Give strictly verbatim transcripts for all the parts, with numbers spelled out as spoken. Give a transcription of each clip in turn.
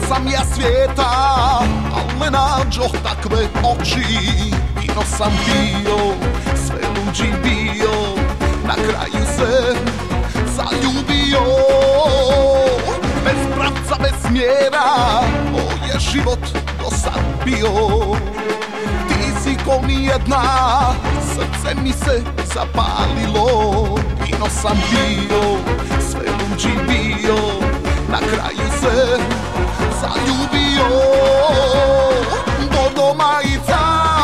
sam ja svijeta, al ne nađoh takve oči. Vino sam pio, sve luđi bio, na kraju se zaljubio. Bez pravca, bez smjera, moj je život do sad bio. Ti si ko nijedna, srce mi se zapalilo. Vino sam pio, sve luđi bio, na kraju se zaljubio. Bordo majica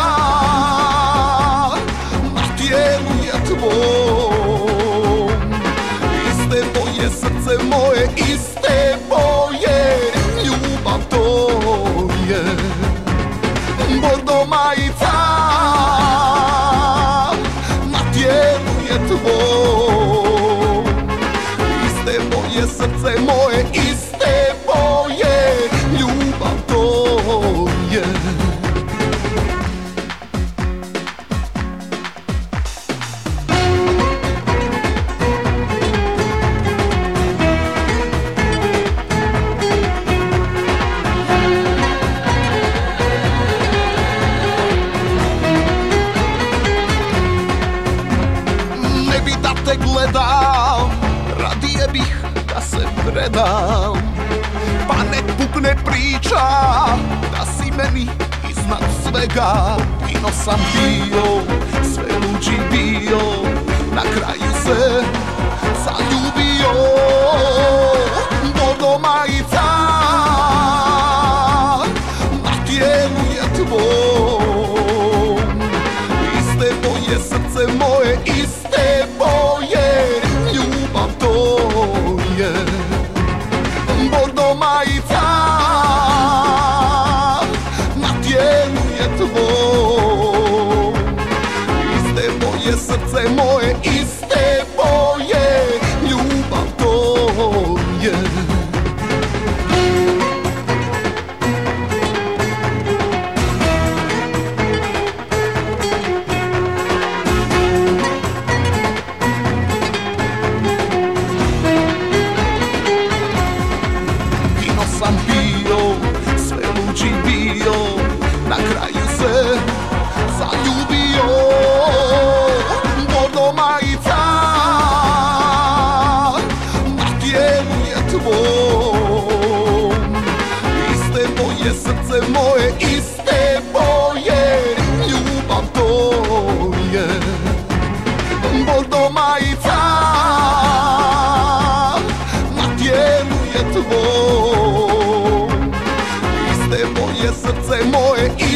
na tijelu je tvoj, iste boje srce moje, iste boje ljubav to je. Bordo majica na tijelu je tvoj, iste boje srce moje, iste boje ljubav to je. Ne bi da te gledam, radije bih da se predam, pa nek pukne priča da si meni iznad svega. Vino sam pio, sve luđi bio, na kraju se zaljubio. Bordo majica na tijelu je tvoj, iste boje srce moje, iste boje ljubav to je. Bordo majica na tijelu je tvoj, iste boje srce moje, iste boje ljubav to je. Vino sam pio, sve luđi bio, na kraju se zaljubio. Bordo majica na tijelu je tvoj, iste boje srce moje, iste boje ljubav to je. Bordo majica na tijelu je tvoj, iste boje srce moje.